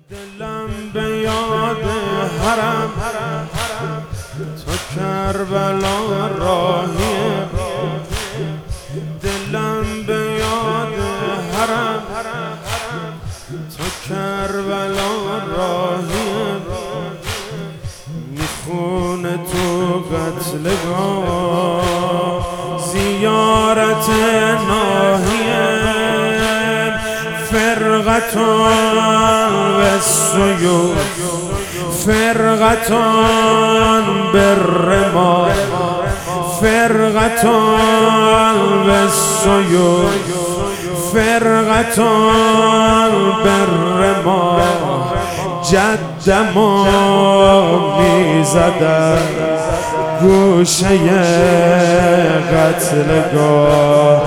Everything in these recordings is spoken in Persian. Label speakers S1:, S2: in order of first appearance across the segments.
S1: دلم به یاد حرم تو کربلا راهیه، دلم به یاد حرم تو کربلا راهیه، میخونه تو قتلگاه زیارت ناهیه، فرقتان و السیوف فرقتان بالرمال فرقتان و السیوف فرقتان بالرمال، جدما میزدن گوشه قتلگاه،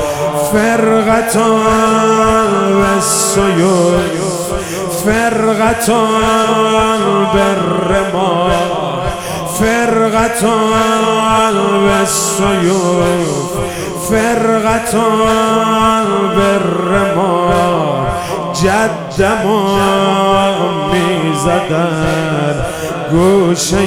S1: فرقتان و السیوف فرقتان بالرمال فرقتان و السیوف فرقتان بالرمال، جدما میزدن گوشه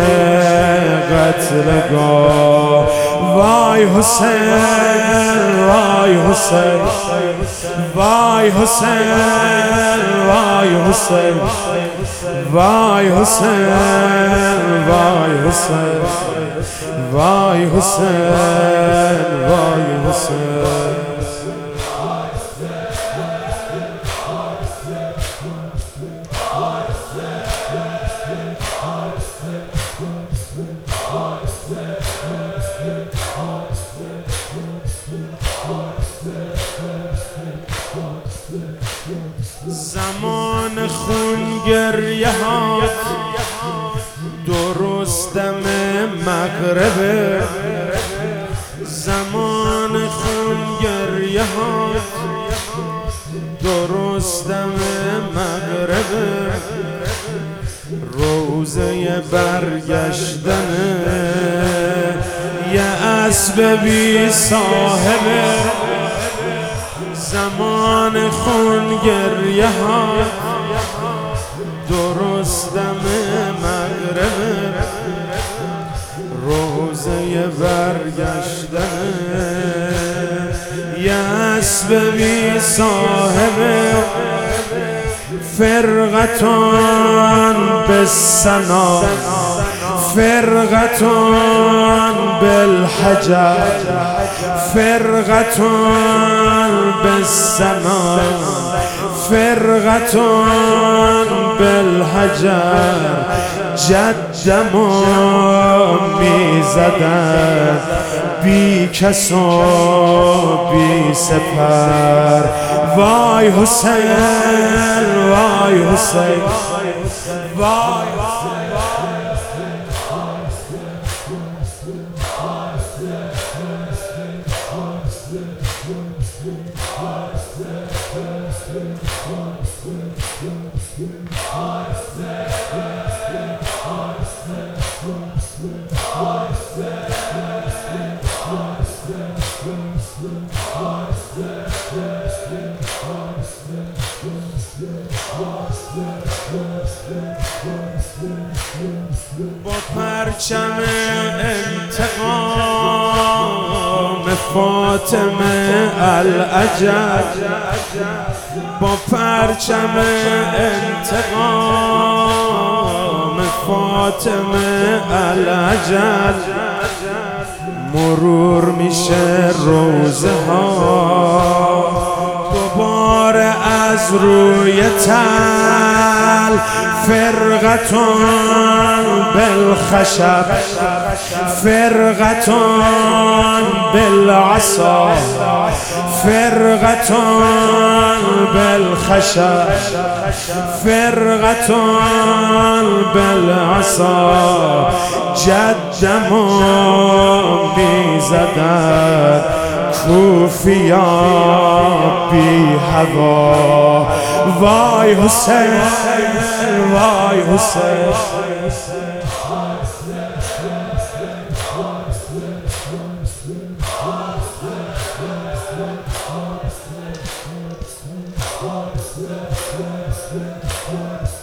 S1: قتلگاه. وای حسین وای حسین وای حسین وای حسین وای حسین وای حسین وای حسین وای حسین. زمان خون گریه هات درست دم مغربه، زمان خون گریه هات درست دم مغربه، روزه برگشتنه یه اسب بی صاحبه، زمان خون گریه ها درست دم مغربه، روزه برگشتنه یه اسب بی صاحبه، فرقتان بالسنا فرقتان بالحجر فرقتان بالسما فرقتان بالحجر، جدما میزدن بی کس و بی سپر. وای حسین وای حسین وای با پرچم انتقام فاطمه الاجل، با پرچم انتقام فاطمه الاجل، مرور میشه روزه ها دوباره از روی تل، فرقتان بالخشب فرقتان بالعصا فرقتان بالخشب فرقتان بالعصا، جدما میزدن کوفیا بی هوا. وای حسین وای حسین
S2: Yes.